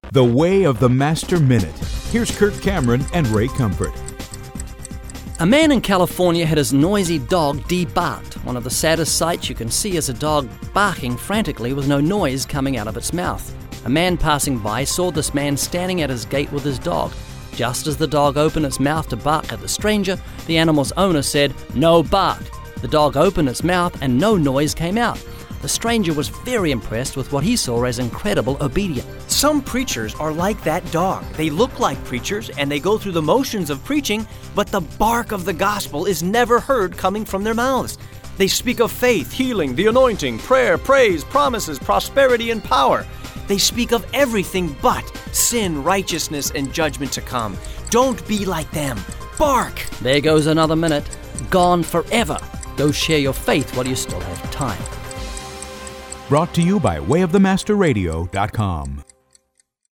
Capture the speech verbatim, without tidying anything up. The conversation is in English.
The Way of the Master Minute. Here's Kirk Cameron and Ray Comfort. A man in California had his noisy dog debarked. One of the saddest sights you can see is a dog barking frantically with no noise coming out of its mouth. A man passing by saw this man standing at his gate with his dog. Just as the dog opened its mouth to bark at the stranger, the animal's owner said, "No bark." The dog opened its mouth and no noise came out. The stranger was very impressed with what he saw as incredible obedience. Some preachers are like that dog. They look like preachers and they go through the motions of preaching, but the bark of the gospel is never heard coming from their mouths. They speak of faith, healing, the anointing, prayer, praise, promises, prosperity, and power. They speak of everything but sin, righteousness, and judgment to come. Don't be like them. Bark! There goes another minute. Gone forever. Go share your faith while you still have time. Brought to you by way of the master radio dot com.